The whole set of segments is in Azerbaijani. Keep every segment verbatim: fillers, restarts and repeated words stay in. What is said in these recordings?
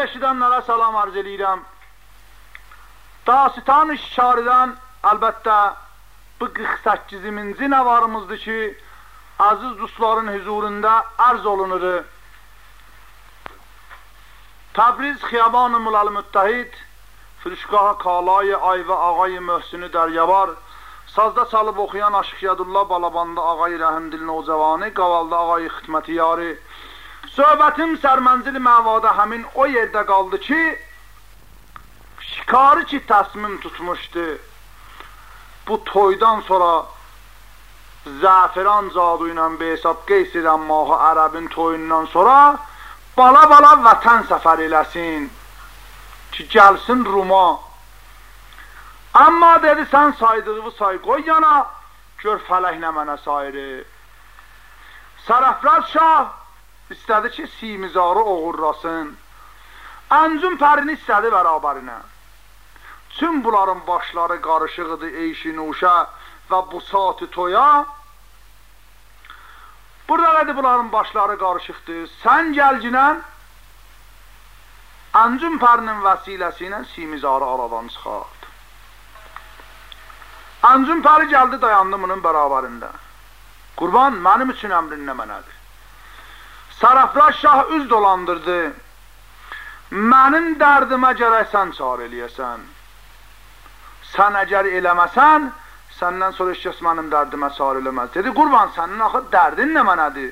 eşidənlərə salam arz edirəm. Dastan-ı Şikaridən əlbəttə bu qırx səkkizinci nəvarımızdır ki, aziz dostların huzurunda arz olunur. Təbriz Xiyaban-ı Mulal Müttəhid, Firuşgah Kalay Ayva Ağay Möhsini Dəryavar, sazda çalıb oxuyan Aşıq Yadullah Balabanda Ağay Rəhimdil Nocavani, Qavalda Ağay Xidmətiyari. Söhbətim sərmənzil məvada həmin o yerdə qaldı ki, şikarı ki təsmim tutmuşdu. Bu toydan sonra zəfiran cadu ilə besab qeys edən Mahı Ərəbin toyundan sonra bala-bala vətən səfər eləsin ki, gəlsin Ruma. Amma dedi, sən saydığını say qoy yana, gör fələklə mənə sayırı. Sərəflər Şah istədi ki, simizarı oğurlasın. Əncüm Pərini istədi bərabərinə. Tüm bunların başları qarışıqdı eyşi-nuşə və bu saat-ı toya. Burada dedi, bunların başları qarışıqdır. Sən gəlcinən Əncüm Pərinin vəsiləsi ilə simizarı aradan çıxart. Əncüm Pəri gəldi, dayandı bunun bərabərində. Qurban, mənim üçün əmrin nə mənədir? Sərəflər Şah üz dolandırdı. Mənim dərdimə gərək sən çar eləyəsən. Sən əgər eləməsən, səndən sonra heç kəs mənim dərdimə çar eləməz. Dedi, qurban, sənin axı dərdin nə mənədir?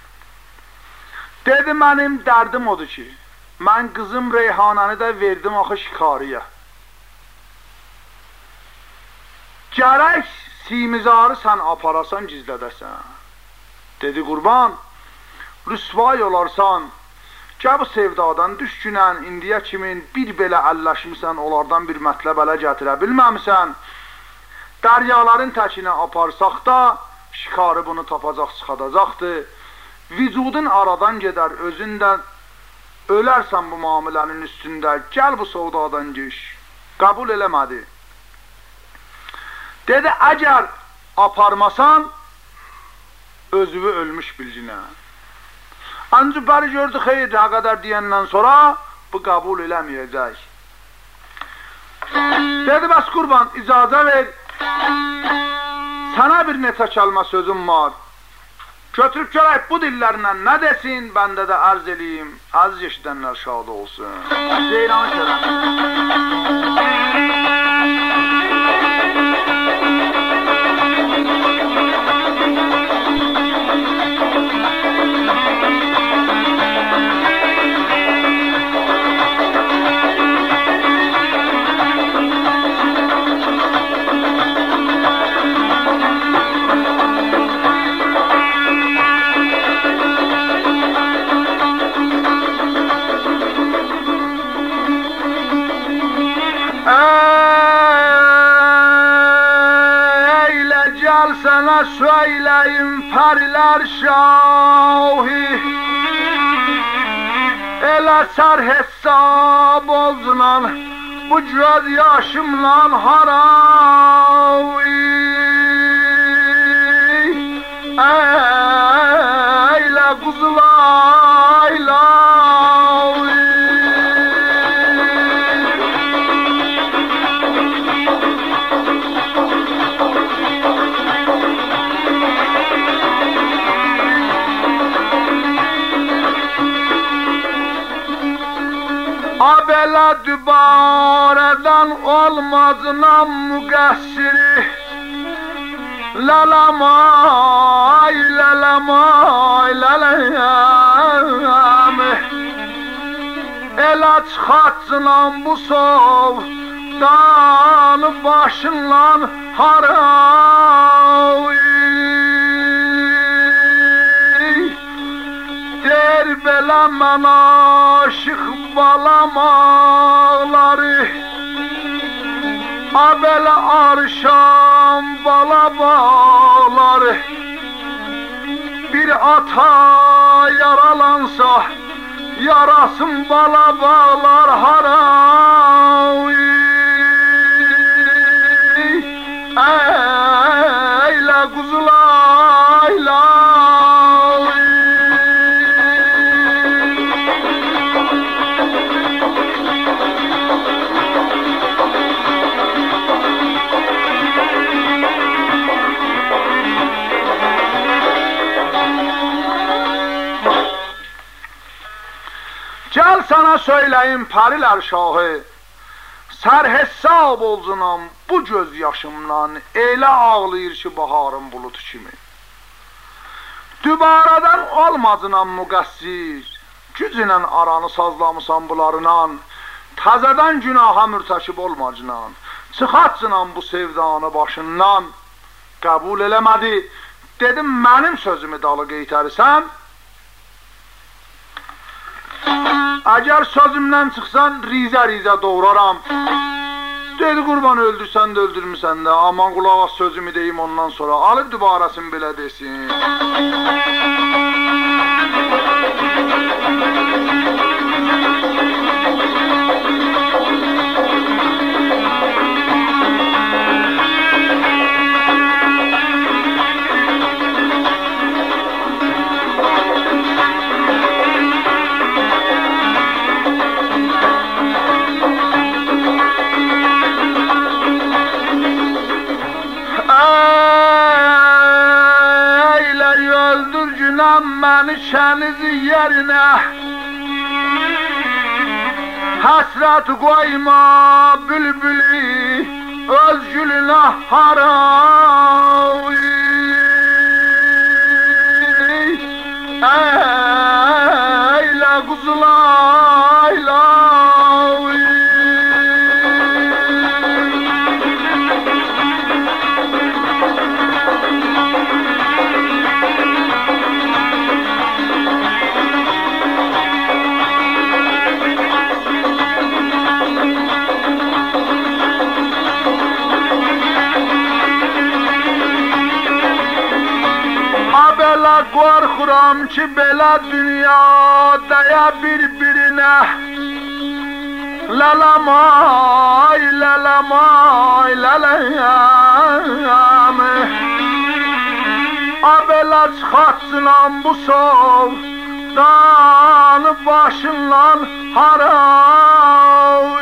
Dedi, mənim dərdim odur ki, mən qızım Reyhanəni də verdim axı şikariyə. Gərək simizarı sən aparasan, gizlədəsən. Dedi, qurban, rüsvay olarsan, gəl bu sevdadan düşkünən, indiyə kimin bir belə əlləşmirsən, onlardan bir mətləb ələ gətirə bilməmisən. Dəryaların təkinə aparsaq da, şikarı bunu tapacaq, çıxadacaqdır. Vücudun aradan gedər, özündən ölərsən bu mamulənin üstündə, gəl bu sevdadan düş. Qəbul eləmədi. Dedi, əgər aparmasan, özüvü ölmüş bilcinə. Əncüm Pəri gördü, xeyr, nə qədər deyəndən sonra bu qəbul eləməyəcək. Dedi, bəs qurban, icazə ver, sənə bir neçə kəlmə sözüm var. Götürüb gələk bu dillərlə nə desin, bəndə də ərz eləyim, əziz eşidənlər şad olsun. Ceylan şərəm. Sənə söyləyim pərlər şahi, elə sər hesab oldunan bu göz yaşımla haravi. Eylə quzulayla Abələ dübarədən olmazınam müqəssiri. Lələmay, lələmay, lələyəm. Elə çıxatsınam bu sovdan başınlan haravi. Der belə mən aşıq balam ağları, abələ arşam bala bağları. Bir ata yaralansa, yarasın bala bağlar haravi. Eylə quzulayla sana söyleyeyim pərilər şahı, sər hesab olcunam bu göz yaşımdan, elə ağlayır ki baharın bulutu kimi. Dübaradan olmacınam müqəssir, gücünlə aranı sazlamısan bunlarla, təzədən günaha mürtəkib olmacınan, çıxatcınam bu sevdanı başından, qəbul eləmədi, dedim mənim sözümü dalı qeytərisən, əgər sözümdən çıxsan rizə-rizə doğraram, dedi qurban öldürsən də öldürmüsən də, aman qulağa sözümü deyim ondan sonra, alıb dübarəsini belə desin. Məni kənizi yerinə həsrət qoyma bülbülü öz gülünə harav eylə quzulayla qorxuram ki belə dünyadaya bir-birinə Lalamay, lalamay, lalayam Abələ çıxartsınam bu sovdanı başından harav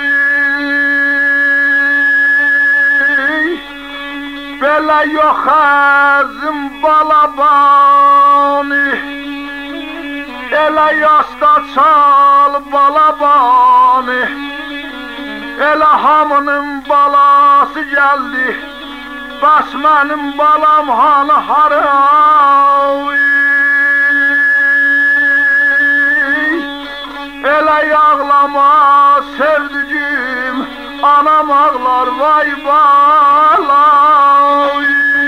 Belə yox əzim balabani Elə yasta çal balabani Elə hamının balası gəldi Bəs mənim balam hanı harav Elə yağlama sevdicim Anam ağlar vay balam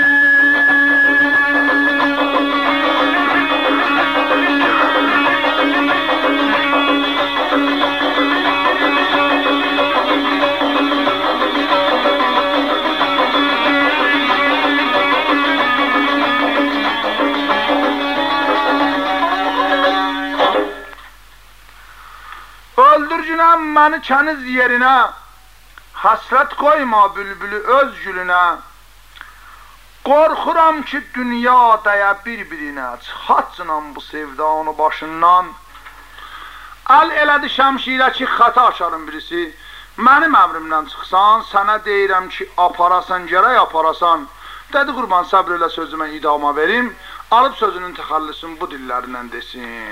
Öldürcünəm məni kəniz yerinə Həsrət qoyma bülbülü öz gülünə Qorxuram ki dünyadaya bir-birinə Çıxatsınam bu sevdanı başından Əl elədi şəmşirə ki xəta açarım birisi Mənim əmrimdən çıxsan Sənə deyirəm ki aparasan gərək aparasan Dedi qurban səbr elə sözümə idama verim Alıb sözünün təxəllisin bu dillərindən desin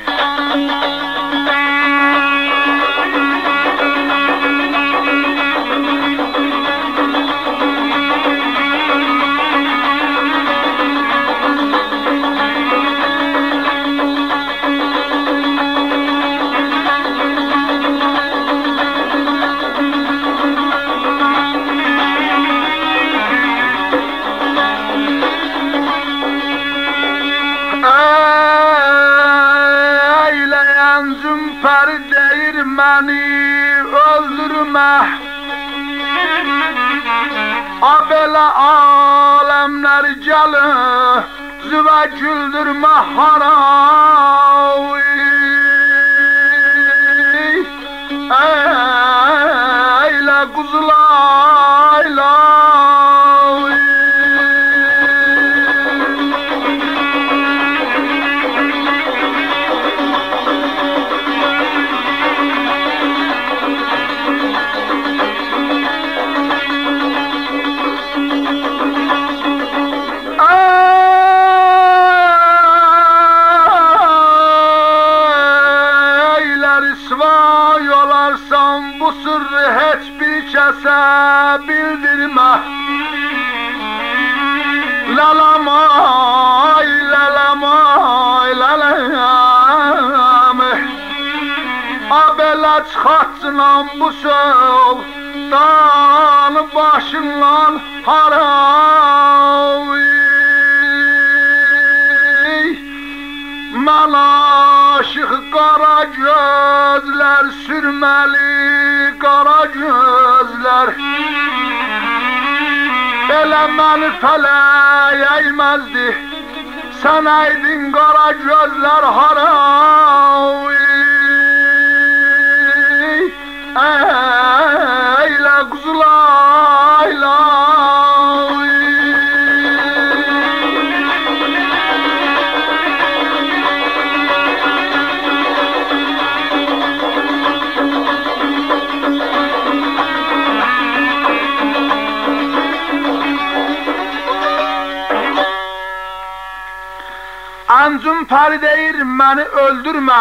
Məni öldürmə Abələ aləmləri gəlir Züvə güldürmə harav Eylə quzulayla Lalamay, lalamay, lalamay Abelet xatçılan bu söv Dağını başından haravi Mən aşıq qara gözlər Sürməli qara gözlər Elə məni fələk əyməzdi Sən əydin qara gözlər haravi Eylə quzulayla Əncüm pəri deyir, məni öldürmə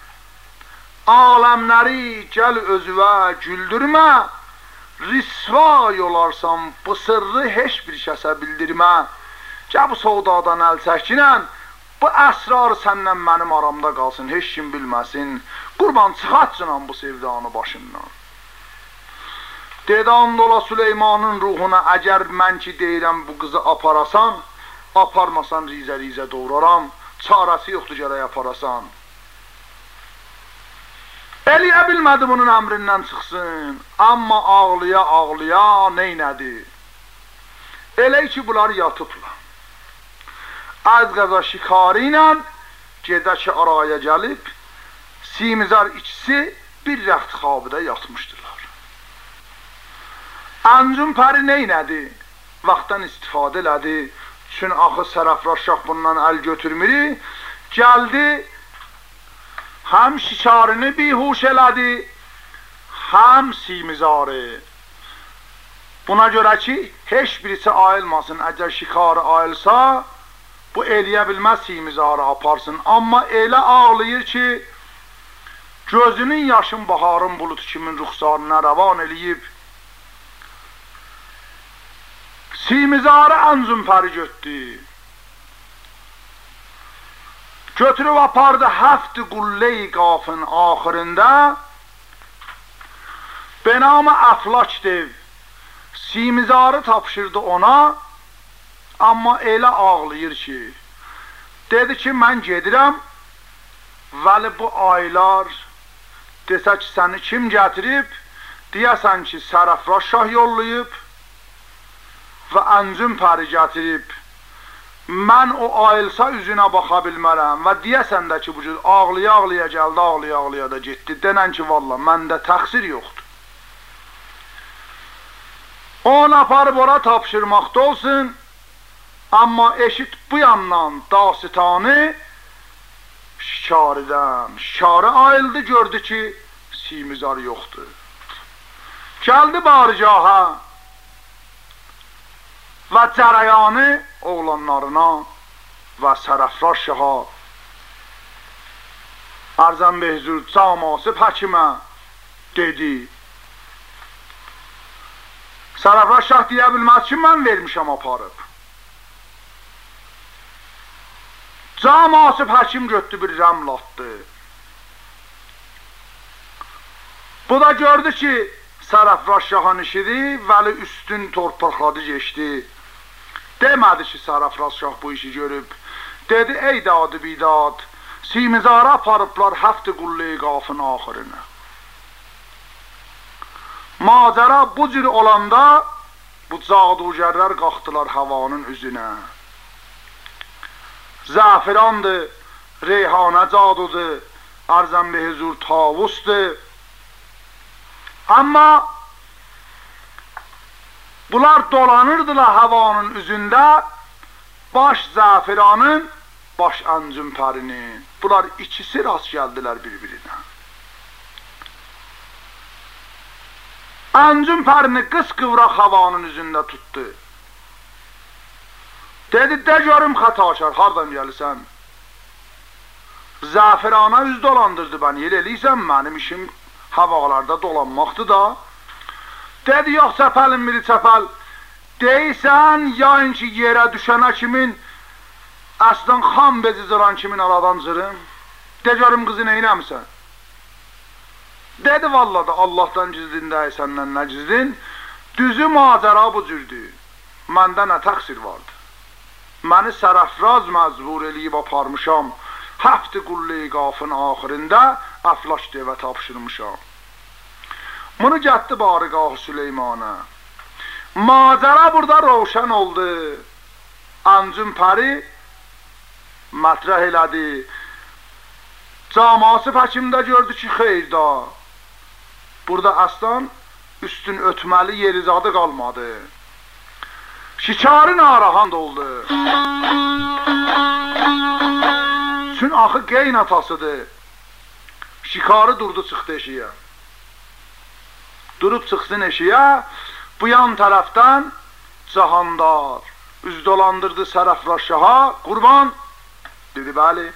Aləmləri gəl özüvə güldürmə Risvay olarsan bu sırrı heç bir kəsə bildirmə Gəl bu soğdadan əl çəkinən Bu əsrar səndən mənim aramda qalsın Heç kim bilməsin Qurban çıxatsınam bu sevdanı başından Dedi andola Süleymanın ruhuna Əgər mən ki deyirəm bu qızı aparasan Aparmasan rizə-rizə doğraram Çarəsi yoxdur gərək aparasan Eləyə bilmədi bunun əmrindən çıxsın Amma ağlıya-ağlıya neynədi Elə ki bunlar yatıblar Az qəza şikarı ilə Gedə ki araya gəlib Simizar ikisi bir rəxt xabıda yatmışdılar Əncüm pəri neynədi Vaxtdan istifadə elədi Çün axı Sərəfraşşah bundan əl götürmürü Gəldi Həm şikarını bihuş elədi Həm simizarı Buna görə ki Heç birisi ayılmasın Əgər şikarı ayılsa Bu eləyə bilməz simizarı aparsın Amma elə ağlayır ki Gözünün yaşın baharın bulut kimin ruxsarına rəvan eləyib Simizarı Əncüm pəri götdü Götürüb apardı həfti qullə-i qafın axırında Benamı Əflaç dev Simizarı tapşırdı ona Amma elə ağlayır ki Dedi ki mən gedirəm Vəli bu aylar Desə ki səni kim gətirib Deyəsən ki Sərəfraşşah yollayıb Və Əncüm pəri gətirib Mən o ayılsa üzünə baxa bilmərəm Və deyəsən də ki bu cür ağlaya-ağlaya gəldi Ağlaya-ağlaya da getdi Denən ki valla məndə təqsir yoxdur Onu aparıb ora tapşırmaqda olsun Amma eşit bu yandan dasitanı Şikarıdan Şikarı ayıldı gördü ki Simizar yoxdur Gəldi barcaha Və cərəyanı oğlanlarına Və Sərəfraşşaha Ərzən behzur camasıb həkimə Dedi Sərəfraşşah deyə bilməz ki mən vermişəm aparıb Camasıb həkim götdü bir rəml atdı Bu da gördü ki Sərəfraşşahın işidir Vəli üstün torpaqladı geçdi Demədi ki Sərəfraşşah bu işi görüb Dedi ey dadı bidad Simizarı aparıblar həfti qullə-i qafın axırını Macəra bu cür olanda Bu cadugərlər qalxdılar havanın üzünə Zəfirandır, reyhanə cadudur Ərzən be huzur tavusdur Amma Bunlar dolanırdılar havanın üzündə Baş Zəfiranın Baş Əncüm pərinin Bunlar ikisi rast gəldilər bir-birinə Əncüm pərini qıskıvraq havanın üzündə tutdu Dedi de görüm xətakar hardan gəlsən Zəfirana üz dolandırdı bəni Yer eləysən mənim işim havalarda dolanmaqdır da Dedi yox çəpəlin biri çəpəl Deysən, yayın ki, yerə düşənə kimin, əslən xan bezi zıran kimin aladan zırın? De görüm qızı neynəmsən? Dedi vallahi da Allah'tan cizdin də, səndən nə cizdin? Düzü macəra bu cürdür. Məndə nə təqsir vardı? Məni sərəfraz məzvur eləyib aparmışam. Həfti qulli qafın axirində əflaş devə tapşırmışam. Bunu gətdi barigahı Süleymana. Macəra burada roşan oldu. Ancun pəri mətrəh elədi. Caması həkimdə gördü ki, xeyirda. Burada aslan üstün ötməli yerizadı qalmadı. Şikarı narahan oldu. Çün axı qeyn atasıdır. Şikarı durdu, çıxdı eşiyə. Durub çıxsın eşiyə, bu yan tərəfdən Cahandar üz dolandırdı Sərəfraşşaha. Qurban, dedi, bəli.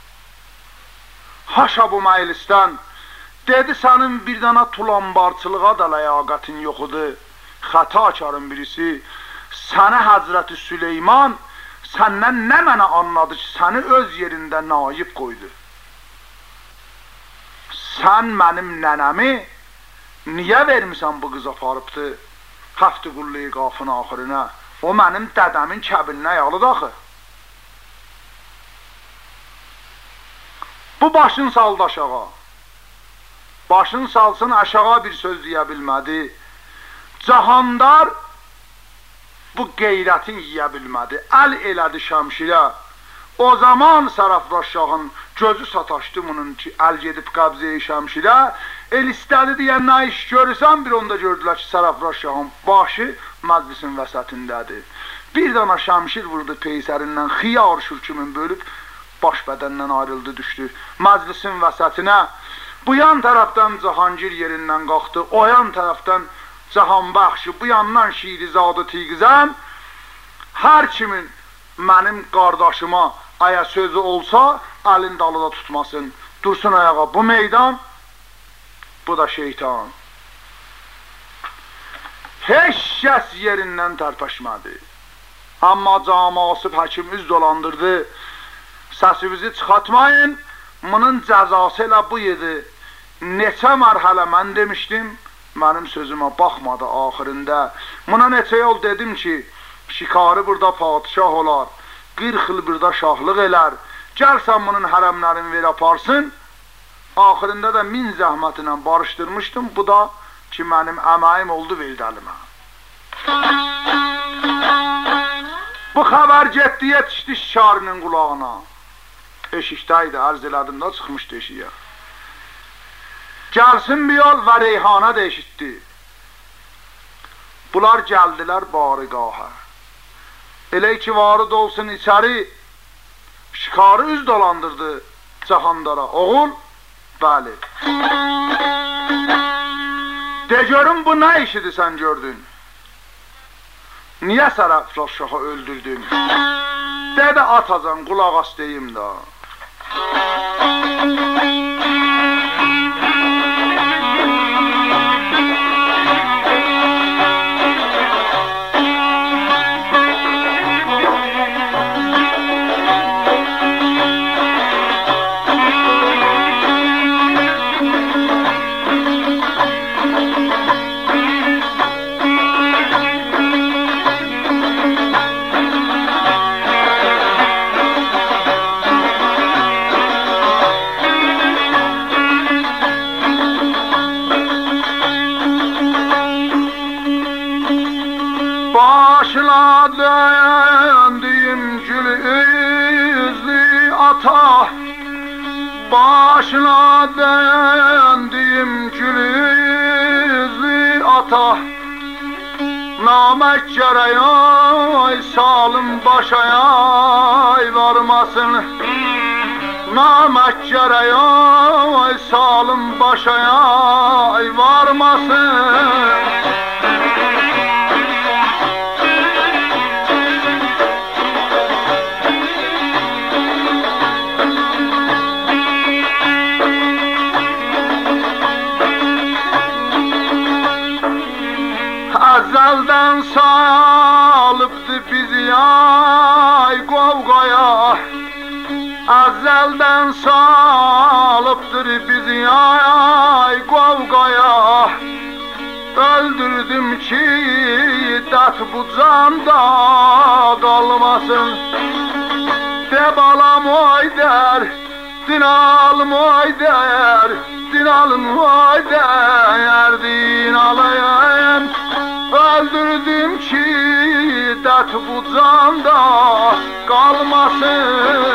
Haşa bu məclisdən, dedi, sənin bir dənə tulambarçılığa da ləyaqətin yoxudur. Xətakarın birisi, səni Həzrəti Süleyman səndən nə mənə anladı ki, səni öz yerində naib qoydu. Sən mənim nənəmi niyə vermisən bu qız aparıbdı? Həfti qulli qafın axirinə. O mənim dədəmin kəbilinə yalıdı axı. Bu başın saldı aşağı. Başın salsın aşağı bir söz deyə bilmədi. Cahandar bu qeyrətin yiyə bilmədi. Əl elədi şəmşirə. O zaman Sərəfraşşahın gözü sataşdı bunun ki, əl gedib qəbzəyi şəmşirə. El istədi deyən nə iş görürsən, bir onda gördülər ki, Sərəfraşşahın başı məclisin vəsətindədir. Bir dana şəmşir vurdu peysərindən, xiyar şürkümün bölüb, baş bədəndən ayrıldı, düşdü məclisin vəsətinə. Bu yan tərəfdən Cahangir yerindən qalxdı, o yan tərəfdən Cahanbəxşi, bu yandan Şirizadı Tiqizən. Hər kimin mənim qardaşıma aya sözü olsa, əlin dalıda tutmasın, dursun ayağa. Bu meydan, bu da şeytan. Heç kəs yerindən tərpəşmədi. Amma camasıb həkim üz dolandırdı. Səsivizi çıxatmayın, bunun cəzası elə bu idi. Neçə mərhələ mən demişdim, mənim sözümə baxmadı axirində. Buna neçə yol dedim ki, şikarı burada padişah olar, qırx il burada şahlıq elər, gəlsən bunun hərəmlərini ver aparsın. Axirində də min zəhmətinə barışdırmışdım, bu da ki, mənim əməyim oldu, verdi əlimə. Bu xəbər getdi, yetişdi şikarının qulağına. Eşikdəydi, ərz elədim da, çıxmışdı eşiyə. Gəlsin bir yol və reyhana da eşitdi. Bunlar gəldilər barigaha. Elə ki, varid olsun içəri, şikarı üz dolandırdı Cahandara. Oğul, bəli. De görüm, bu nə işidir sən gördün? Niyə Sərəfraşşahı öldürdün? De də atacan, qulaq as deyim da. Başına döndüyüm gül üzlü ata, başına döndüyüm gül üzlü ata. Namək gərək salım başaya varmasın, namək gərək salım başaya varmasın. Əzəldən sağ bizi ay qovqaya, əzəldən salıbdır bizi ay qovqaya. Öldürdüm ki dert bu canda qalmasın. De balam oy der, dinalım oy der, dinalım oy der, dinalayım. Öldürdüm ki dert bu canda qalmasın.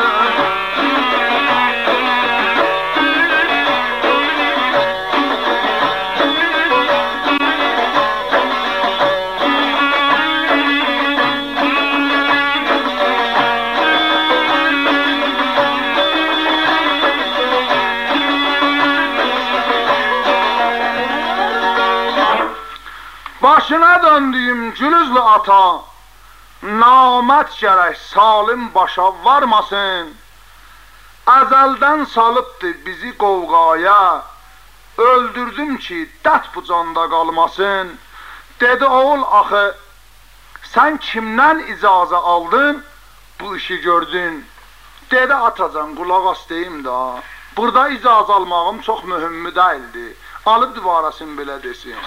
Başına döndüyüm gülüzlü ata, namət gərək salim başa varmasın. Əzəldən salıbdı bizi qovqaya, öldürdüm ki dət bu canda qalmasın. Dedi oğul axı, sən kimdən icazə aldın, bu işi gördün. Dedi atacan qulaq as deyim da, burada icazə almağım çox mühümmi deyildi. Alıb divarasın belə desin.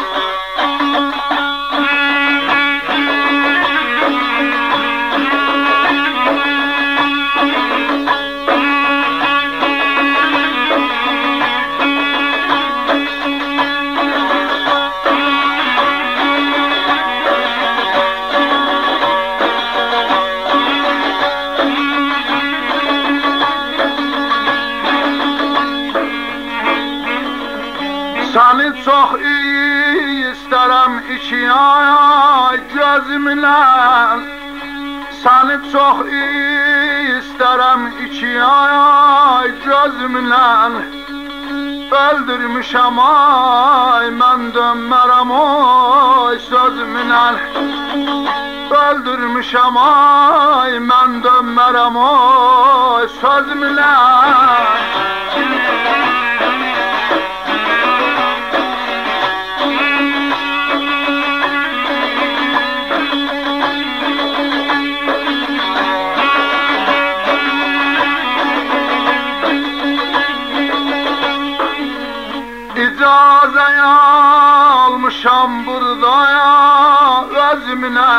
Səni çox iyi istərəm iki ay gözümlə. Səni çox iyi istərəm iki ay gözümlə. Öldürmüşəm ay mən dönmərəm oy sözümlə. Öldürmüşəm ay mən dönmərəm oy sözümlə. İcazəyə almışam buradaya özümlə.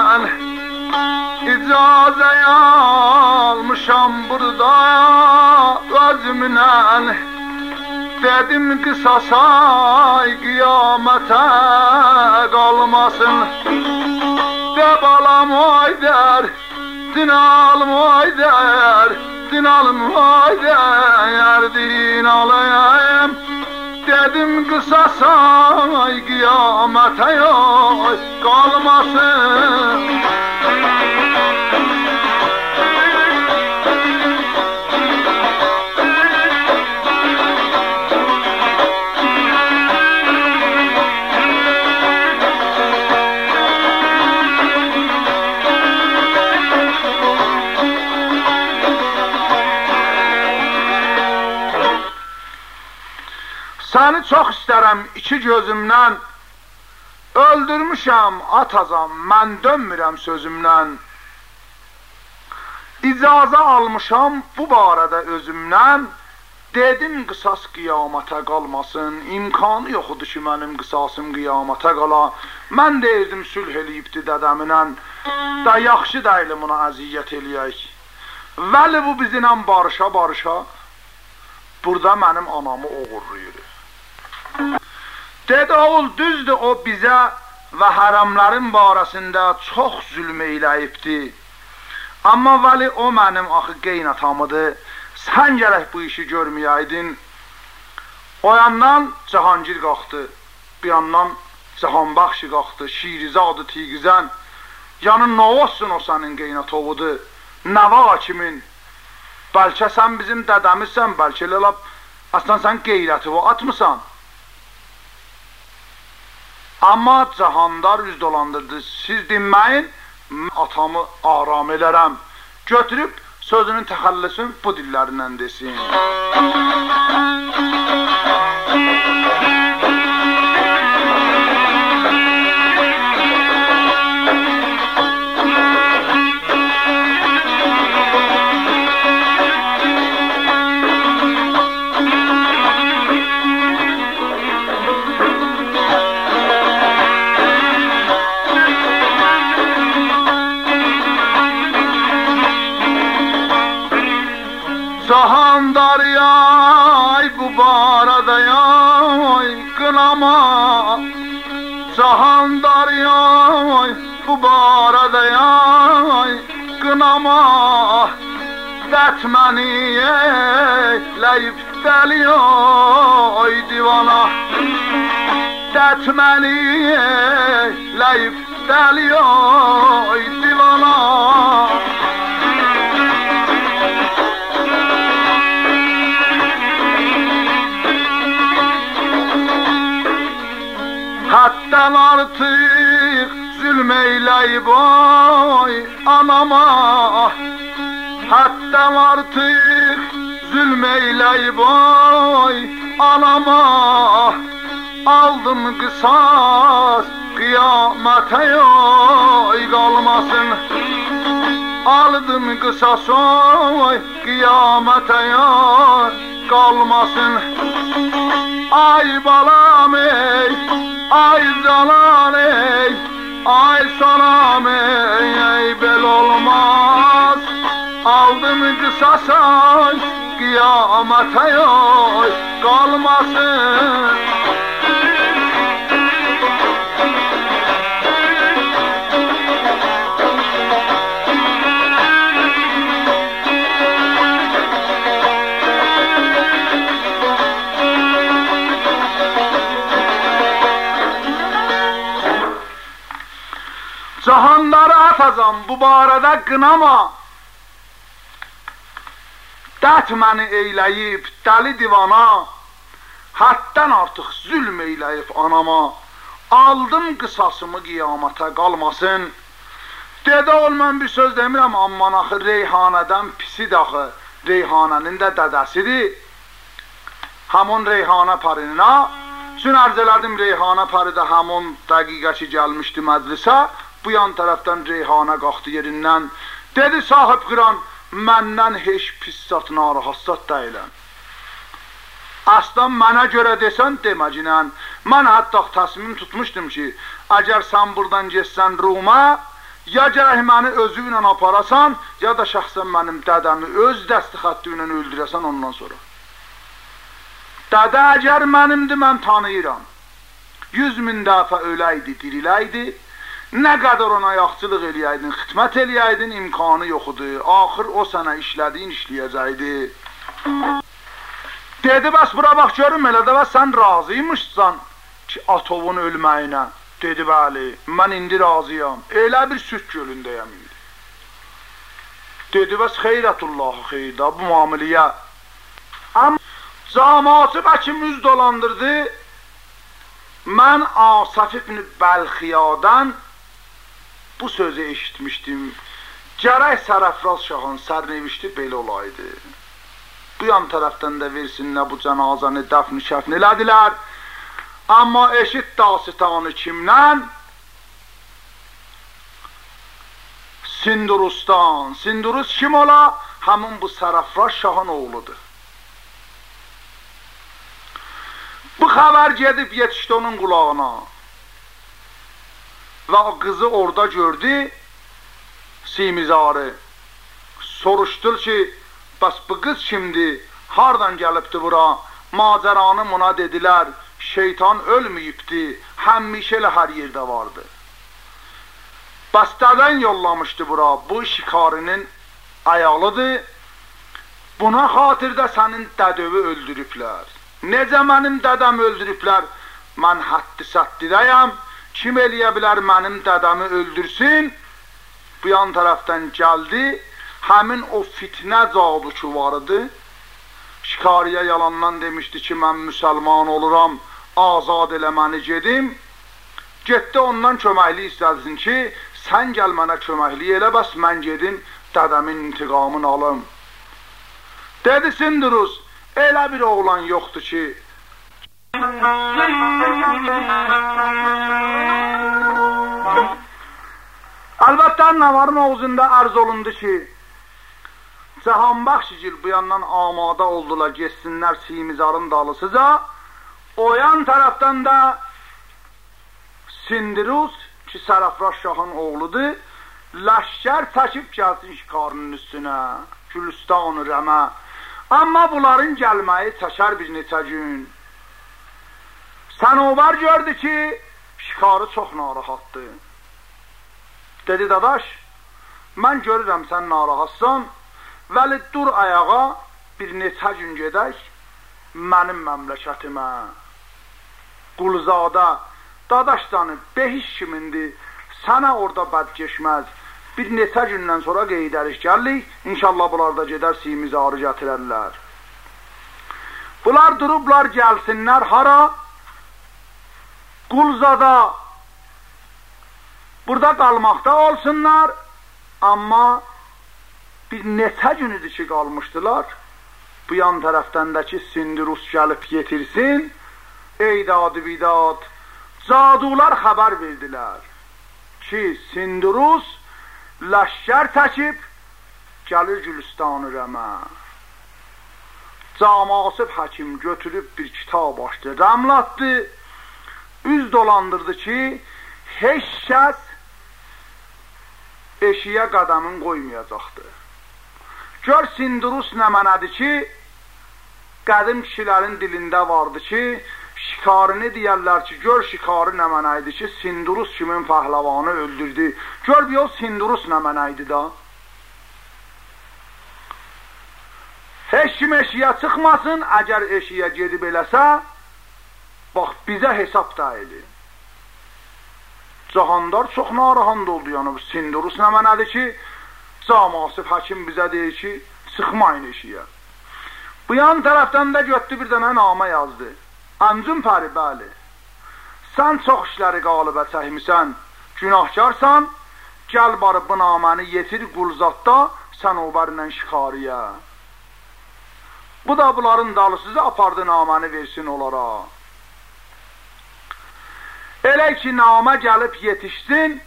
İcazəyə almışam buradaya özümlə. Dedim qisas ay qiyamətə qalmasın. De balam oy der, dinalım oy der, dinalım oy der, dinalayım. Dedim qisas ay qiyamətə qalmasın. Səni çox istərəm iki gözümdən. Öldürmüşəm atacam, mən dönmürəm sözümdən. İcazə almışam bu barədə özümdən. Dedim qisas qiyamətə qalmasın. İmkanı yoxudur ki mənim qisasım qiyamətə qala. Mən deyirdim sülh eləyibdi dədəminlə. Da yaxşı dəyilim ona əziyyət eləyək. Vəli bu bizimlə barışa barışa burada mənim anamı oğurlayır. Dedi oğul düzdür, o bizə və hərəmlərin barəsində çox zülm eyləyibdi. Amma vəli o mənim axı qeynatamıdır. Sən gərək bu işi görməyəydin. O yandan Cahangir qalxdı, bir yandan Cahanbaxşı qalxdı, Şirizadı Tiqizən. Yanın nə olsun o sənin qeynatovudur, nə var kimin? Bəlkə sən bizim dədəmizsən, bəlkə elə əslən sən qeyrəti o atmısan. Amma Cahandar üz dolandırdı. Siz dinməyin, atamı aram edərəm. Götürüb sözünün təxəllisin bu dillərindən desin. Cahan daryay bu barada yay kınama. Cahan daryay bu barada yay kınama. Dert məni eyləyib dəliyoy divana. Dert məni eyləyib dəliyoy divana. Həddən artıq zülm eyləyib oy anama. Həddən artıq zülm eyləyib oy anama. Aldım qisas qiyamətə yoy qalmasın. Aldım qisas oy qiyamətə yoy qalmasın. Ay balam ey, ay canan ey, ay sanam ey, ey bel olmaz. Aldım qisas ay qiyamətə yoy qalmasın. Cahanları atacam bu barədə qınama. Dət məni eyləyib dəli divana. Həddən artıq zülm eyləyib anama. Aldım qisasımı qiyamətə qalmasın. Dedə ol mən bir söz demirəm, amman axı Reyhanədən pisi daxı. Reyhanənin də dədəsidir. Həmun Reyhanə parinə. Üçün ərz elədim Reyhanə paridə həmun dəqiqəçi gəlmişdi məclisə. Bu yan tərəfdən Reyhanə qalxdı yerindən. Dedi sahib qıran, məndən heç pis zat narahat deyiləm. Aslan mənə görə desən deməcinən. Mən hətta təsmim tutmuşdum ki, əgər sən buradan getsən Ruma, ya gərək məni özü ilə aparasan, ya da şəxsən mənim dədəmi öz dəsti xətti ilə öldürəsən ondan sonra. Dədə əgər mənimdir, mən tanıyıram. Yüz min dəfə öləydi, diriləydi. Nə qədər ona yaxçılıq eləyəydin, xidmət eləyəydin, imkanı yoxudur. Axır o sənə işlədiyin işləyəcəkdi. Dedi, bəs bura bax görüm, elə də bəs sən razıymışsan ki, atovun ölməyinə. Dedi, bəli, mən indi razıyam. Elə bir süt gölündəyəm indi. Dedi, bəs xeyrətullahı xeyda bu muamiliyə. Amma cəmaatı bəkim üz dolandırdı. Mən Asaf ibn Bəlxiyadan bu sözü eşitmişdim. Gərək Sərəfraz Şahın sərnevişdi belə olaydı. Bu yan tərəfdən də versinlər bu cənazəni dəfn-i şəfn elədilər. Amma eşit dasitanı kimdən? Sindurustan. Sindurus kim ola? Həmin bu Sərəfraz Şahın oğludur. Bu xəbər gedib yetişdi onun qulağına. Və qızı orada gördü, Simizarı. Soruşdur ki, bəs bu qız kimdir? Hardan gəlibdi bura? Macəranı buna dedilər, şeytan ölməyibdi, həmişələ hər yerdə vardı. Bəs dədən yollamışdı bura, bu şikarinin ayalıdır. Buna xatirdə sənin dədövi öldürüblər. Necə mənim dədəm öldürüblər? Mən həddi səddidəyəm. Kim eləyə bilər mənim dədəmi öldürsün? Bu yan tərəfdən gəldi. Həmin o fitnə caduçu vardı. Şikariyə yalandan demişdi ki, mən müsəlman oluram, azad elə məni gedim. Getdi ondan köməkli istədisin ki, sən gəl mənə köməkli elə, bəs mən gedim dədəmin intiqamını alım. Dedi Sindurus, elə bir oğlan yoxdur ki, əlbəttə Nəvarın oğuzunda ərz olundu ki, Cəhanbəxşicil bu yandan amada oldular, geçsinlər Simizarın dalısıca. O yan tərəfdən də Sindurus ki, Sərəfraz Şahın oğludur, ləşkər çəkib gəlsin şikarının üstünə, Gülüstan-ı Rəmə. Amma bunların gəlməyi çəkər bir neçə gün. Sənobar gördü ki, şikarı çox narahatdır. Dedi, dadaş, mən görürəm sən narahatsan, vəli dur ayağa, bir neçə gün gedək, mənim məmləkətimə. Qulzada, dadaşdanı, behiş kimindir, sənə orada bəd geçməz. Bir neçə gündən sonra qeydərik gəldik, inşallah bunlar da gedər simizarı gətirərlər. Bunlar durublar gəlsinlər hara? Qulzada, burada qalmaqda olsunlar, amma bir neçə günüdür ki qalmışdılar, bu yan tərəfdəndəki Sindrus gəlib yetirsin, eydadı vidad, cadular xəbər verdilər ki, Sindrus ləşkər təkib, gəlir Gülüstan-ı Rəmə. Camasib həkim götürüb bir kitab açdı, rəmlatdı, üz dolandırdı ki, heç kəs eşiyə qədəmin qoymayacaqdı. Gör Sindrus nə mənədir ki, qədim kişilərin dilində vardı ki, şikarını deyərlər ki, gör şikarı nə mənəydi ki, Sindrus kimin pəhləvanı öldürdü. Gör bir o Sindrus nə mənəydi da. Heç kim eşiyə çıxmasın, əgər eşiyə gedib eləsə, bax, bizə hesab dəyilir. Cahandar çox narahat oldu, yəni Sindrus nə mənədir ki, Camasib həkim bizə deyir ki, çıxmayın eşiyə. Bu yan tərəfdən də götdü bir dənə namə yazdı. Ancun pəri, bəli, sən çox işləri qalibə çəkmisən, günahkarsan, gəl barı bu naməni yetir Qulzadda, Sənobar ilə şikariyə. Bu da bunların dalısızı apardı naməni versin onlara. Elə ki, namə gəlib yetişsin,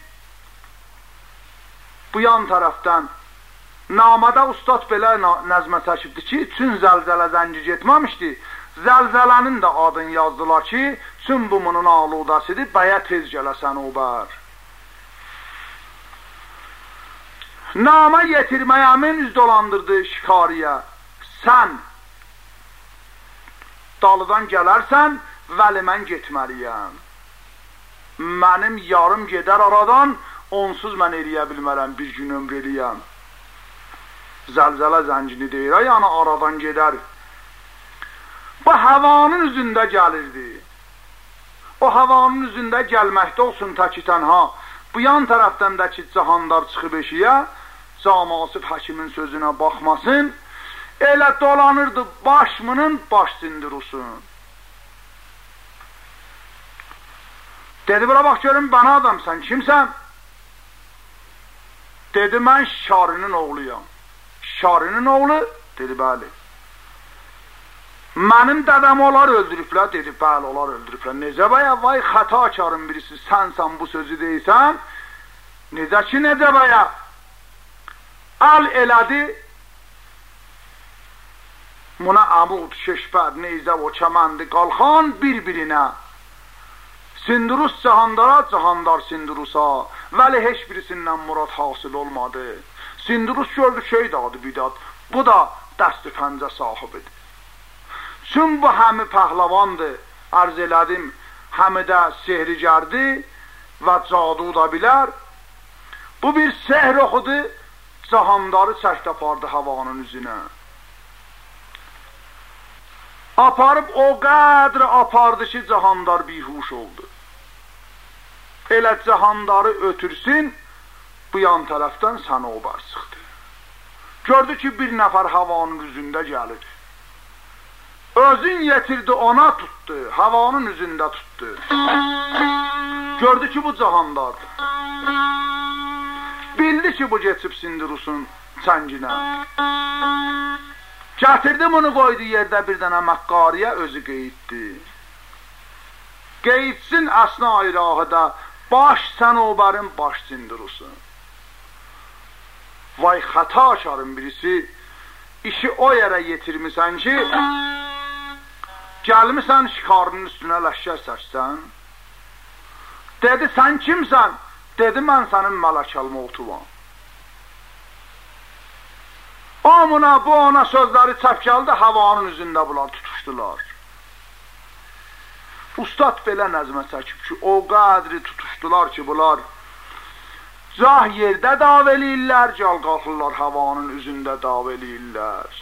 bu yan tərəfdən, namədə ustad belə nəzmə çəkibdi ki, çün zəlzələ zənci getməmişdi, zəlzələnin də adını yazdılar ki, çün bu bunun aludəsidir, bəyə tez gələ Sənobar. Namə yetirməyəmin üz dolandırdı şikariyə. Sən dalıdan gələrsən, vəli mən getməliyəm. Mənim yarım gedər aradan, onsuz mən eləyə bilmərəm, bir gün ömr eləyəm. Zəlzələ zəncini deyir, yəni aradan gedər. Bu havanın üzündə gəlirdi. O havanın üzündə gəlməkdə olsun təki tənha. Bu yan tərəfdəndəki Cahandar çıxıb eşiyə, Camasib həkimin sözünə baxmasın, elə dolanırdı başmının baş Sindrusun. Dedi, bura bax görüm, bana adamsan, kimsən? Dedi, mən Şarinin oğluyam. Şarinin oğlu? Dedi, bəli. Mənim dədəm onlar öldürüblər, dedi, bəli, onlar öldürüblər. Necə bəyə, vay, xəta karın birisi, sənsən bu sözü deysən, necə ki, necə bəyə, əl elədi, buna əmud, şeşbəd, neyzə o kəməndi, qalxan bir-birinə, Sindrus Cahandara, Cahandar Sindrusa, vəli heç birisindən murad hasıl olmadı. Sindrus gördü şeydi adı bidat, bu da dəst-i pəncə sahibidir. Çün bu həmi pəhləvandır, ərz elədim, həmi də sehrigərdi və cadu da bilər. Bu bir sehr oxudu, Cahandarı çəkd apardı havanın üzünə. Aparıb o qədri apardı ki, Cahandar bihuş oldu. Elə Cahandarı ötürsün, bu yan tərəfdən Sənobar çıxdı. Gördü ki, bir nəfər havanın üzündə gəlir. Özün yetirdi, ona tutdu, havanın üzündə tutdu. Gördü ki, bu Cahandardır. Bildi ki, bu geçib Sindrusun çənginə. Gətirdi bunu, qoydu yerdə bir dənə məqqariyə, özü qeyddi. Qeydsin əsna-i rahıda, baş Sənobarın, baş Sindrusun. Vay xəta karın birisi, işi o yerə yetirmisən ki, gəlmisən şikarının üstünə ləşkər səksən. Dedi, sən kimsən? Dedi, mən sənin mələkəl motuvam. Amına bu ona sözləri çəp gəldi, havanın üzündə bunlar tutuşdular. Ustad belə nəzmə çəkib ki, o qədri tutuşdular ki, bunlar cah yerdə dav eləyirlər, cal qalxırlar havanın üzündə dav eləyirlər.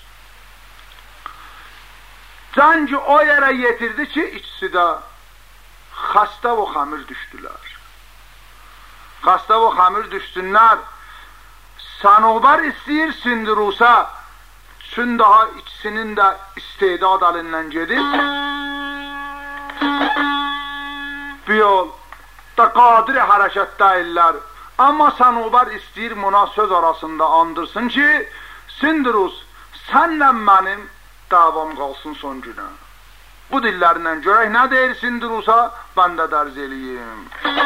Cəngi o yerə yetirdi ki, ikisi də xəstə və xəmir düşdülər. Xəstə və xəmir düşsünlər, Sanobar istəyir Sindirusə, çün daha ikisinin də istedad əlindən gedib, bu yol da qadir hərəkətdə illər. Amma Sanobar istəyir buna söz arasında andırsın ki, Sindirus, sənlə mənim davam qalsın son günə. Bu dillərindən görək nə deyir Sindirusa, mən də dərz eləyim.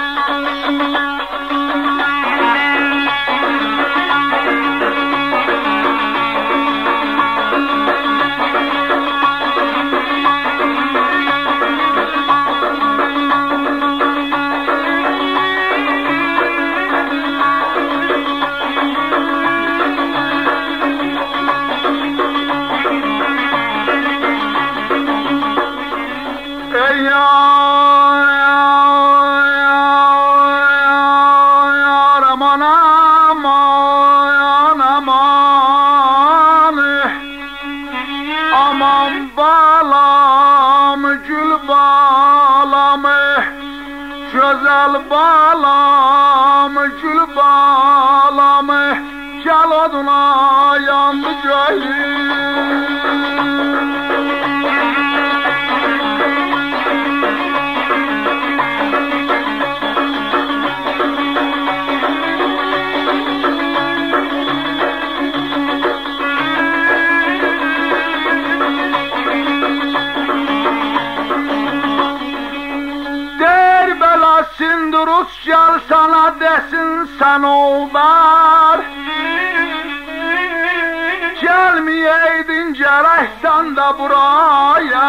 Güzel balam, gül balam, gel oduna yandı göyüm. Sindurus gel sana desin Sanobar, gelmeyeydin cerehsen de buraya.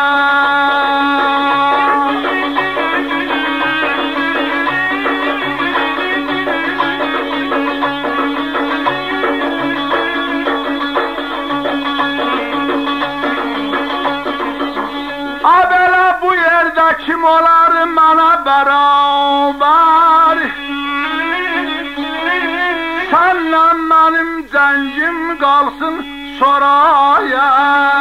Abela bu yerde kim olar bana beraber, senle benim zencim kalsın soraya.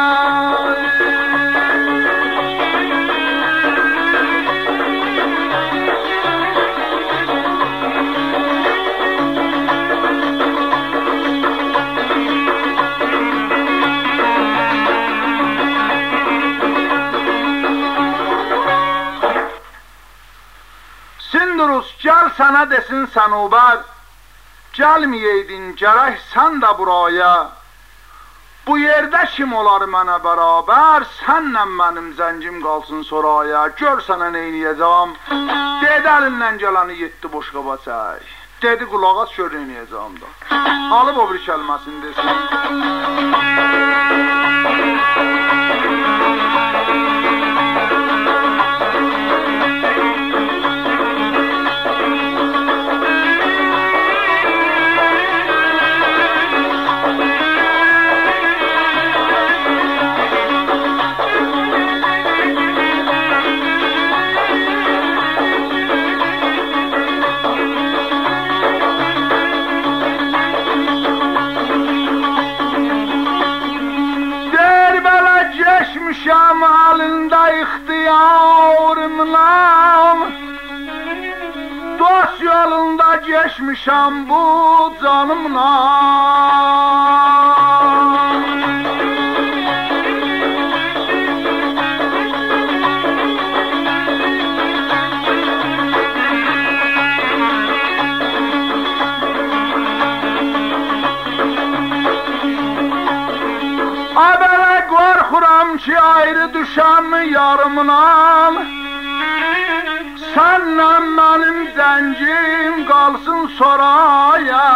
Sindurus gel sana desin Sanobar, gelmeyeydin gerek sen de buraya. Bu yerde kim olar mənə beraber, senle benim zencim kalsın soraya. Gör sana neyniyeceğim, dedi elinden geleni yetti boş qaba çək. Dedi qulaq as gör neyniyeceğim da. Alıb o bir kəlməsini desin. Geçmişəm halında ixtiyarımla, dost yolunda geçmişəm bu canımla. Abele korkuram ki ayrı düşəm yarımdan, senle benim zencim kalsın soraya.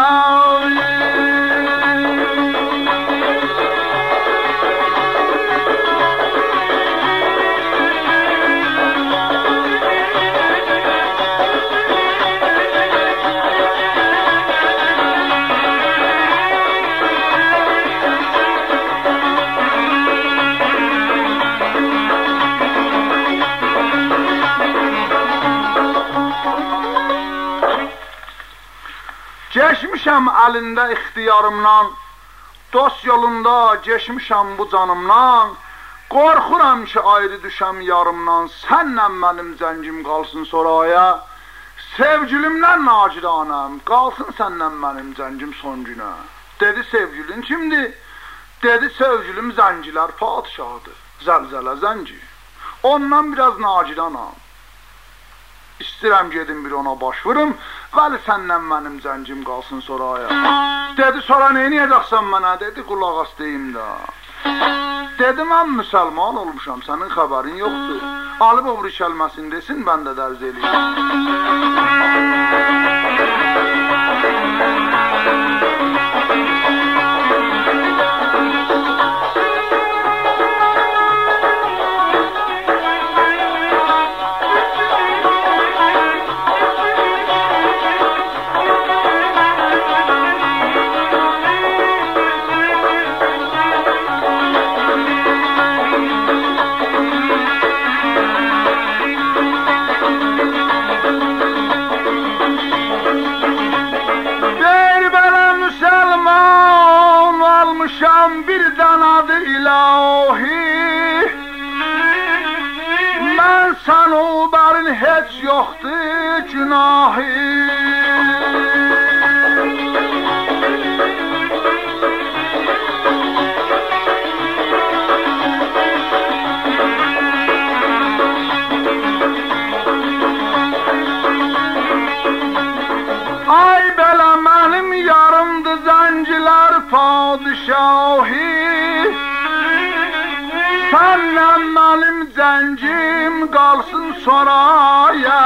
Seçmişəm əlində ixtiyarımdan, dost yolunda geçmişəm bu canımdan, qorxuram ki ayrı düşəm yarımdan, sənlə mənim zəncim qalsın soraya, sevgilimdən naciranəm, qalsın sənlə mənim zəncim son günə. Dedi sevgilin kimdir? Dedi sevgilim zəncilər padişahıdır, zəlzələ zənci. Ondan biraz naciranam. İstirəm gedim bir ona baş vurum, vəli səndən mənim zəncim qalsın soraya. Dedi sonra neyniyəcəksən mənə? Dedi qulaq as deyim də. Dedi mən müsəlman olmuşam, sənin xəbərin yoxdur. Alıb obri kəlməsini desin, mən də dərz eləyim. Bir danadı ilahi, mən Sənubərin heç yoxdur günahı. Ay belə mənim yarımdı zəncilər padişahı, sənlə mənim zəncim qalsın soraya.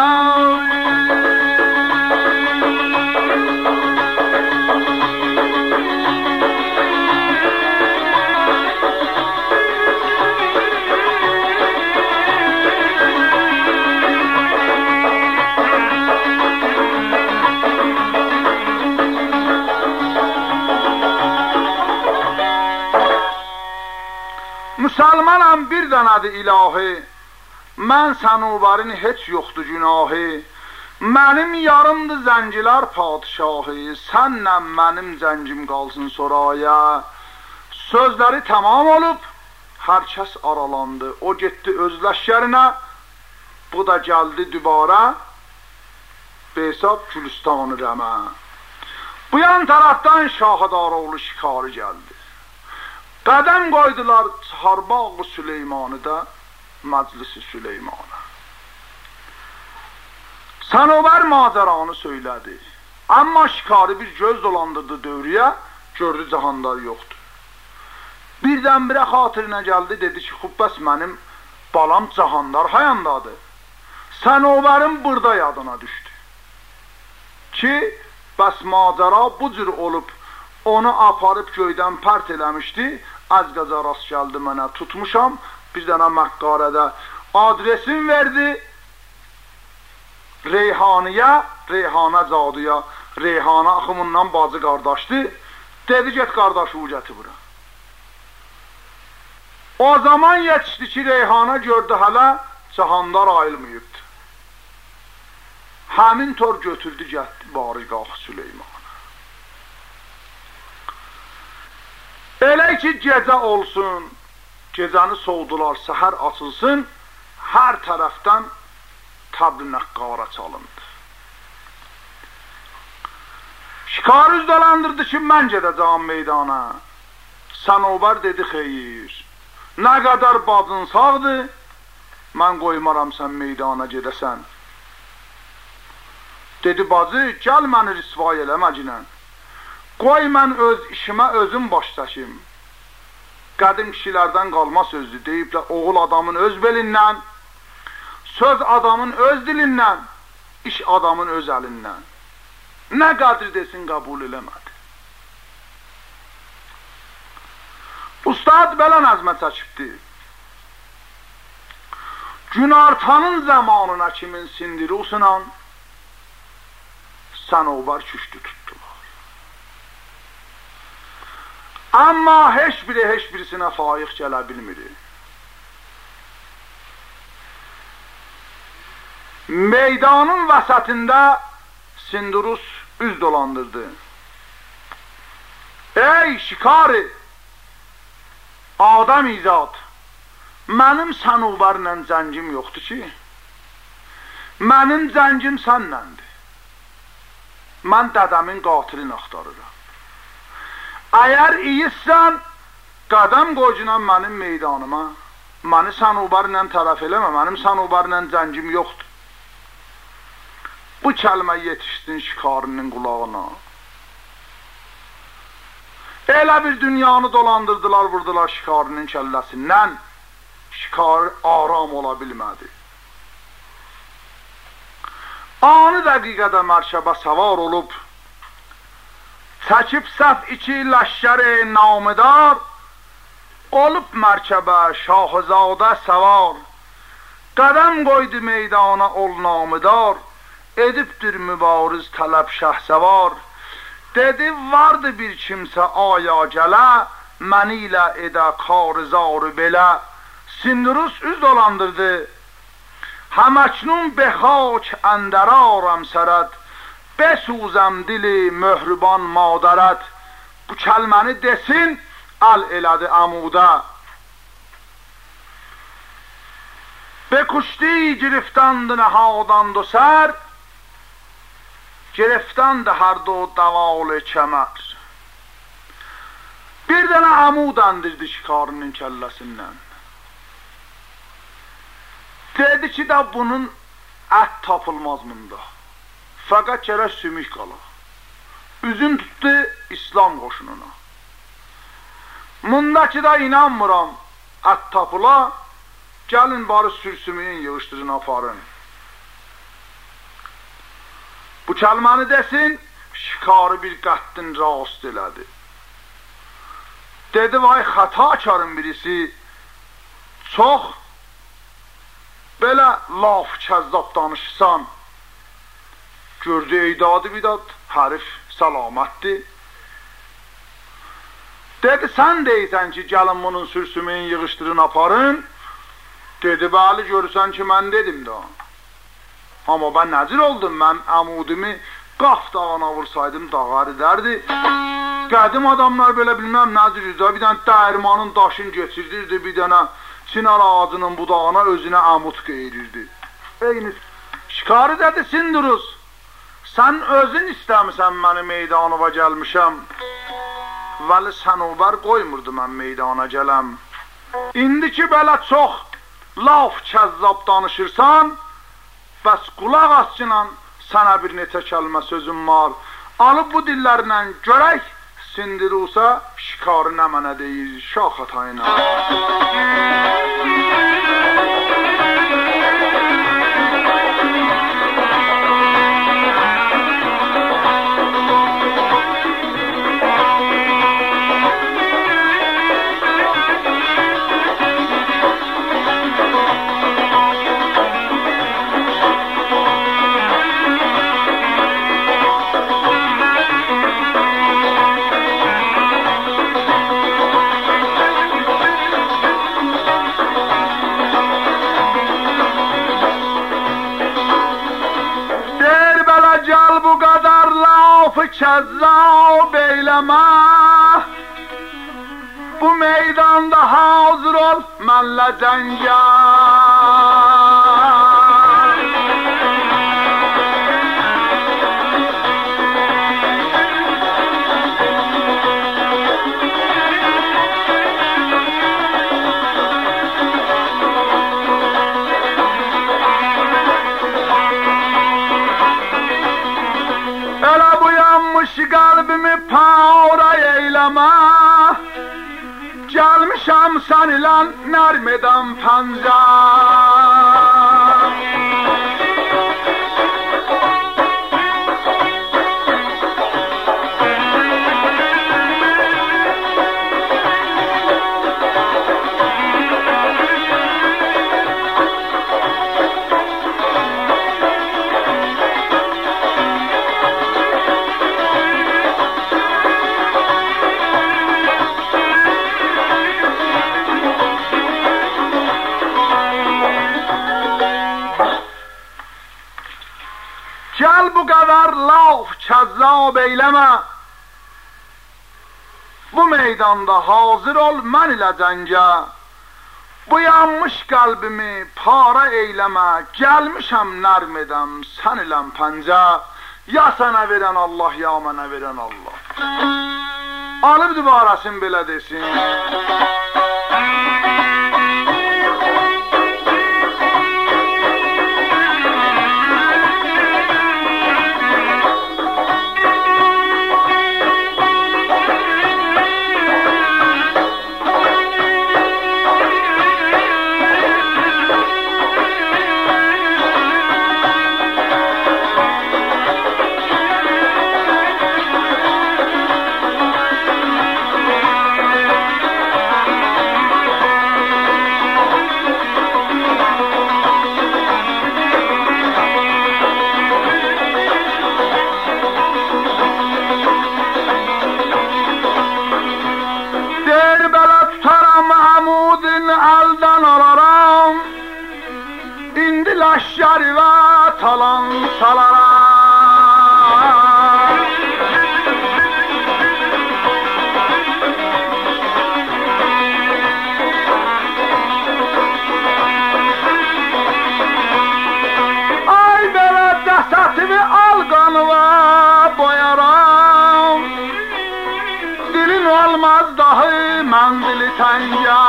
Müsəlmanam bir dənədir ilahi, mən Sənubərin heç yoxdur günahı, mənim yarımdır zəncilər padişahı, sənlə mənim zəncim qalsın soraya. Sözləri tamam olub, hər kəs aralandı, o getdi öz ləşkərinə, bu da gəldi dübara, Behzad Gülüstanı rəmə. Bu yan tərəfdən Şahıdaroğlu şikarı gəldi. Qədəm qoydular Çaharbağ Süleymanı da Məclisi Süleymanı. Sənubər macəranı söylədi. Amma şikarı bir göz dolandırdı dövrüyə, gördü Cahandar yoxdur. Birdən-birə xatirinə gəldi, dedi ki, xubbəs mənim balam Cahandar hayandadır. Sənubərin burada yadına düşdü. Ki, bəs macəra bu cür olub, onu aparıb göydən pərt eləmişdi, az qaza rast gəldi mənə, tutmuşam, bir dənə məqqarədə adresin verdi, Reyhaniyə, Reyhanə caduya, Reyhanə axımından bacı qardaşdı, dedi get qardaşı ucəti bura. O zaman yetişdi ki, Reyhanə gördü hələ Cahandar ayılmayıbdı. Həmin tor götürdü, getdi Bariqax Süleyman. Elə ki, gecə olsun, gecəni soğudular, səhər açılsın, hər tərəfdən təbli nəqqara çalındı. Şikar üz dolandırdı ki, mən gedəcəm meydana. Sənubər dedi, xeyir, nə qədər bacın sağdır, mən qoymaram sən meydana gedəsən. Dedi, bacı, gəl məni rüsvay eləmə ginən. Qoy mən öz işimə özüm baş çəkim. Qədim kişilərdən qalma sözdür, deyiblər, oğul adamın öz belindən, söz adamın öz dilindən, iş adamın öz əlindən. Nə qədir desin, qəbul eləmədi. Ustad belə nəzmə çəkibdir. Günartanın zamanına kimin sindiri usunan, Sənubər küşdü tutdular. Amma heç biri heç birisinə faiq gələ bilmir. Meydanın vəsətində Sindurus üz dolandırdı. Ey şikari adam izad, mənim sənubarla zəncim yoxdur ki, mənim zəncim sənləndir. Mən dədəmin qatilini axtarıram. Əgər iyisən, qədəm qoycunan mənim meydanıma, məni sənubarla tərəf eləmə, mənim sənubarla zəncim yoxdur. Bu kəlmə yetişsin şikarinin qulağına. Elə bir dünyanı dolandırdılar, vurdular şikarinin kəlləsindən. Şikar aram ola bilmədi. Anı dəqiqədə mərkəbə səvar olub, çəkib səf iki ləşkəri namidar, olub mərkəbə şahzadə səvar, qədəm qoydu meydana ol namidar, edibdir mübariz tələb şəhsəvar. Dedi vardı bir kimsə aya gələ, məni ilə edə karizarı belə. Sindrus üz dolandırdı, həməknun bexak əndərarəm sərət, besuzəm dili möhrüban madərət. Bu kəlməni desin, əl elədi əmudə. Bekuşdi giriftandı nəhadandı sər, giriftandı hər do dəvalı kəmər. Bir dənə əmud əndirdi şikarının kəlləsindən. Dedi ki də bunun ət tapılmaz bunda. Fəqət gərək sümük qala. Üzün tutdu İslam qoşununa. Bunda ki də inanmıram ət tapıla, gəlin barı sürsümüyün yığışdırın aparın. Bu kəlməni desin, şikarı bir qəddin rast elədi. Dedi vay xətakarın birisi, çox belə laf kəzzab danışsan, gördü eydadı bidad, hərif səlamətdir. Dedi sən deysən ki gəlin bunun sürsümüyün yığışdırın aparın. Dedi bəli görürsən ki mən dedim də. Amma ben nəzir oldum, mən əmudimi qaf dağına vursaydım dağar edərdi. Qədim adamlar belə bilməm nəzir edir, bir dənə dəyirmanın daşını geçirdirdi, bir dənə sinar ağacının budağına özünə əmud qeyrirdi. Eyni şikarı dedi Sindrus, sən özün istəmisən məni meydanıva gəlmişəm, vəli sənubar qoymurdu mən meydana gələm. İndi ki belə çox laf kəzzab danışırsan, bəs qulaq asçınan sənə bir neçə kəlmə sözüm var. Alıb bu dillərlə görək, Sindrusa şikarı nə mənə deyir, şax atayına. Kəzzab eyləmə, bu meydanda hazır ol mənlə cəngə. Qalbimi para eyləmə, gəlmişəm sən ilə nərmədən pəncə. Gəl bu qədər laf kəzzab eyləmə, bu meydanda hazır ol mən ilə cəngə. Bu yanmış qəlbimi para eyləmə, gəlmişəm nərm edəm sən iləm pəncə. Ya sənə verən Allah, ya mənə verən Allah. Alıb dübarəsin belə desin. Şəri və talan salara. Ay belə cəsətimi al qanıva boyaram. Dilin olmaz dahi mənzili təngə.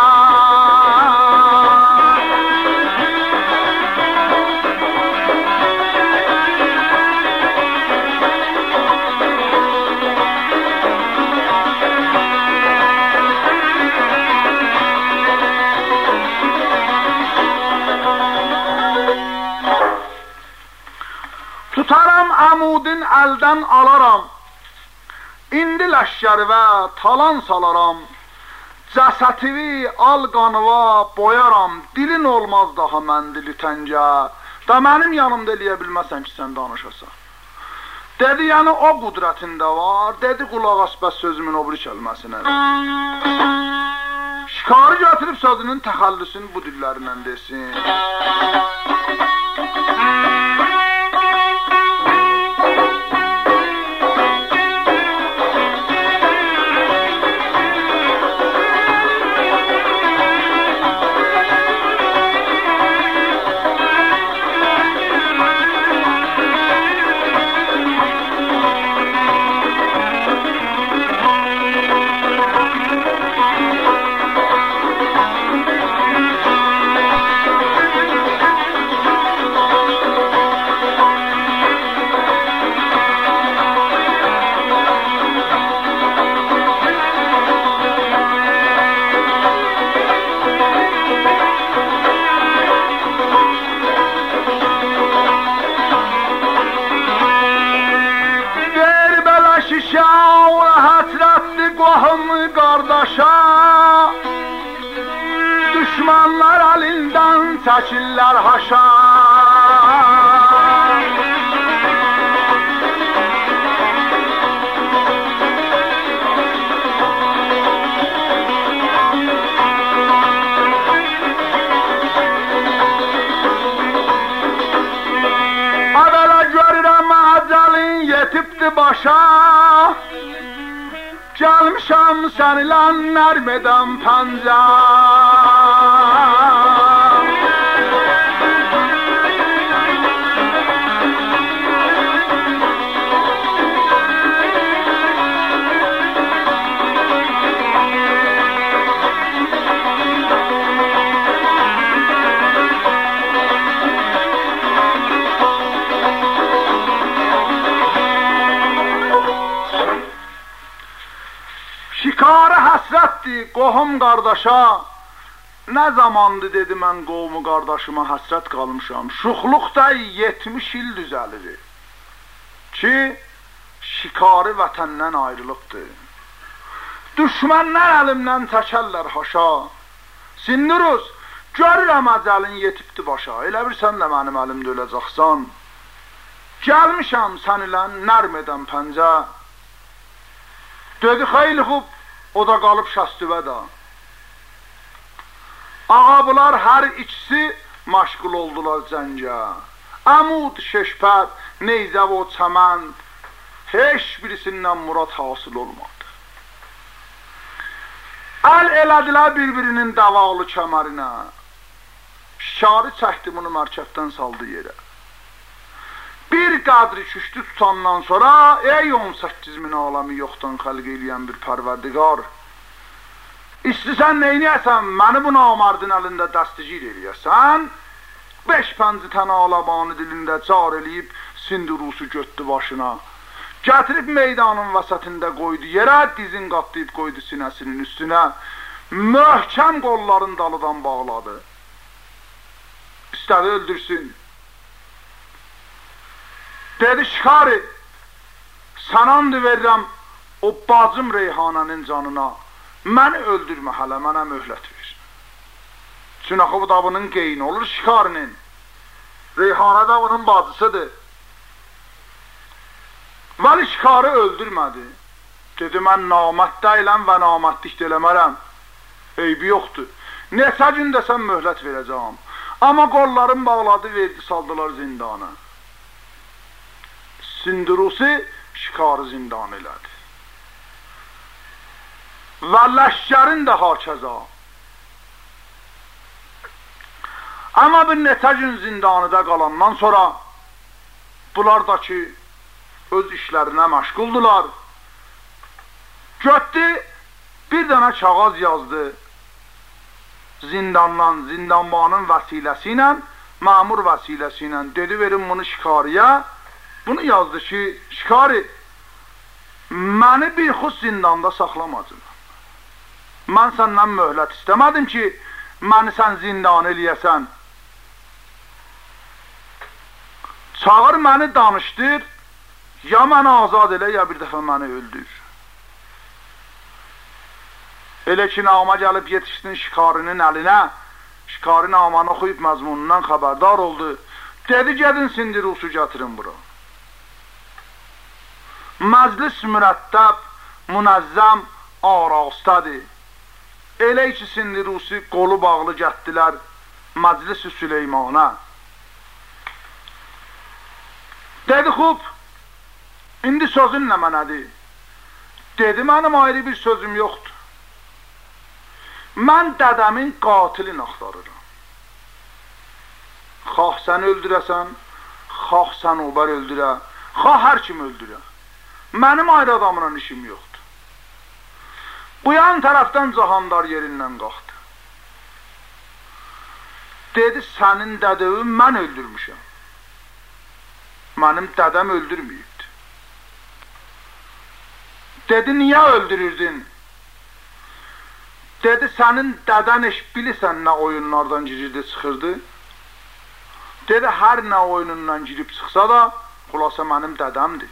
Tutaram əmudin əldən alaram. İndi ləşkəri və talan salaram. Cəsətini al qanıva boyaram. Dilin olmaz daha məndili təngə. Da mənim yanımda eləyə bilməsən ki, sən danışasan. Dedi, yəni o qudrətində var. Dedi, qulaq as bəs sözümün o biri kəlməsinə. Şikarı götürüb sözünün təxəllüsünü bu dillərindən desin. Düşmanlar əlindən çəkirlər haşa. Əvvələ görürəm əcəlin yetibdi başa. Gəlmişəm sən ilə nərm edəm pəncə. Şikarı həsrətdir qohum qardaşa. Nə zamandır dedi mən qovmu qardaşıma həsrət qalmışam. Şuxluqda yetmiş il düzəlir ki, şikarı vətəndən ayrılıbdır. Düşmənlər əlimdən çəkərlər haşa. Sinduruz, görürəm əcəlin yetibdi başa. Elə bir sən də mənim əlimdə öləcəksən. Gəlmişəm sən ilə nərm edən pəncə. Dedi, xeyli xub, o da qalıb şəstüvə da. Ağabılar hər ikisi məşğul oldular cəngə. Əmud, şeşpət, neyzəv o çəmən, heç birisindən murad hasıl olmadı. Əl elədilər bir-birinin davaqlı kəmərinə. Şikarı çəkdi bunu mərkəbdən saldı yerə. Bir qədri küşdü tutandan sonra, ey on səkkiz min aləmi yoxdan xəlq eləyən bir pərverdigar, İstəsən neynəyəsən, məni bu namardın əlində dəstigir eləyəsən, beş pənci tənə alabanı dilində car eləyib, sindirusu götdü başına. Gətirib meydanın vəsətində qoydu yerə, dizin qatlayıb qoydu sinəsinin üstünə, möhkəm qolların dalıdan bağladı. İstədi öldürsün. Dedi, şikari, sən andı verirəm o bacım Reyhanənin canına, məni öldürmə hələ, mənə möhlət ver. Çünki bu da bunun qeyni olur şikarinin. Reyhanə da bunun bacısıdır. Vəli şikarı öldürmədi. Dedi, mən namət deyiləm və namətlik deləmərəm. Eybi yoxdur. Neçə gün desəm möhlət verəcəm. Amma qollarım bağladı, verdi, saldılar zindana. Sindirusi şikarı zindan elədi. Və ləşkərin də hakəza. Amma bir neçə gün zindanıda qalandan sonra bunlar da ki öz işlərinə məşğuldular. Götdü, bir dənə kağaz yazdı zindandan, zindanbanın vəsiləsi ilə, məmur vəsiləsi ilə. Dedi, verin bunu şikariyə. Bunu yazdı ki, şikari, məni bir xus zindanda saxlamacın. Mən səndən möhlət istəmədim ki, məni sən zindan eləyəsən. Çağır məni danışdır, ya məni azad elə, ya bir dəfə məni öldür. Elə ki, nama gəlib yetişdin şikarinin əlinə, şikari namanı oxuyub məzmunundan xəbərdar oldu. Dedi, gedin sindirusu gətirin bura. Məclis mürəttəb, münəzzəm, arastadır. Elə ki, sindirusi qolu bağlı gətdilər Məclis-i Süleymana. Dedi, xub, indi sözün nə mənədir? Dedi, mənim ayrı bir sözüm yoxdur. Mən dədəmin qatilini axtarıram. Xah sən öldürəsən, xah sən obar öldürə, xah hər kim öldürə. Mənim ayrı adamla işim yoxdur. Bu yan tərəfdən Cahandar yerindən qalxdı. Dedi, sənin dədəvi mən öldürmüşəm. Mənim dədəm öldürməyibdir. Dedi, niyə öldürürdün? Dedi, sənin dədən eş bilirsən nə oyunlardan girdi çıxırdı? Dedi, hər nə oyunundan girib çıxsa da, xulasa mənim dədəmdir.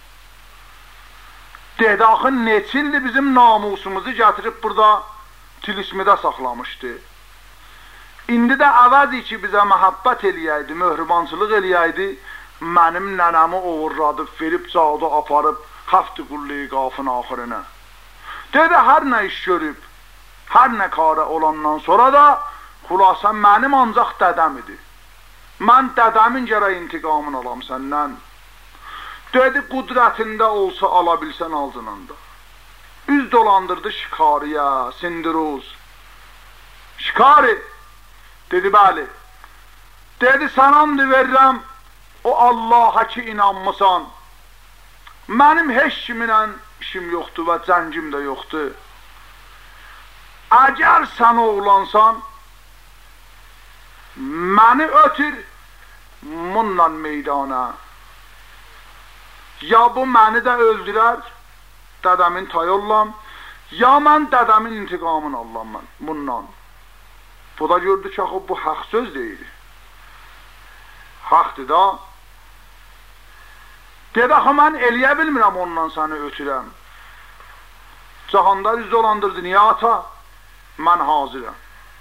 Dedi, axı neçildir bizim namusumuzu gətirib burada tilismidə saxlamışdı. İndi də əvəzi ki, bizə məhəbbət eləyəydi, möhribançılıq eləyəydi, mənim nənəmi uğurladıb, verib cadı aparıb, həfti qulliyi qafın axırına. Dedi, hər nə iş görüb, hər nə karə olandan sonra da, xulasa mənim ancaq dədəm idi. Mən dədəmin gərək intiqamını alam səndən. Dedi, qudrətində olsa ala bilsən aldınında. Üz dolandırdı şikariyə, sindiruz. Şikari, dedi, bəli. Dedi, sən andı verirəm, o Allaha ki inanmısan. Mənim heç kiminlə işim yoxdur və cəngim də yoxdur. Əgər sən oğlansan, məni ötür bununla meydana. Ya bu məni də öldürər, dədəmin tay ollam, ya mən dədəmin intiqamını allam mən bundan. Bu da gördü ki, bu haq söz deyil. Haqdır da. Dedi, axı, mən eləyə bilmirəm ondan səni ötürəm. Cahandar üz dolandırdı, niyə ata? Mən hazirəm.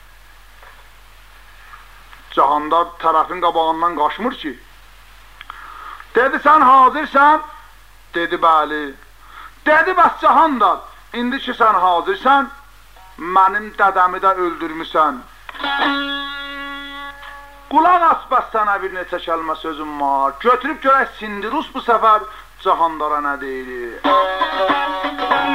Cahandar tərəfin qabağından qaçmır ki. Dedi, sən hazırsan? Dedi, bəli. Dedi, bəs Cahandar, indi ki sən hazırsan, mənim dədəmi də öldürmüsən. Qulaq as, bəs sənə bir neçə kəlmə sözüm var. Götürüb görək Sindirus bu səfər Cahandara nə deyir?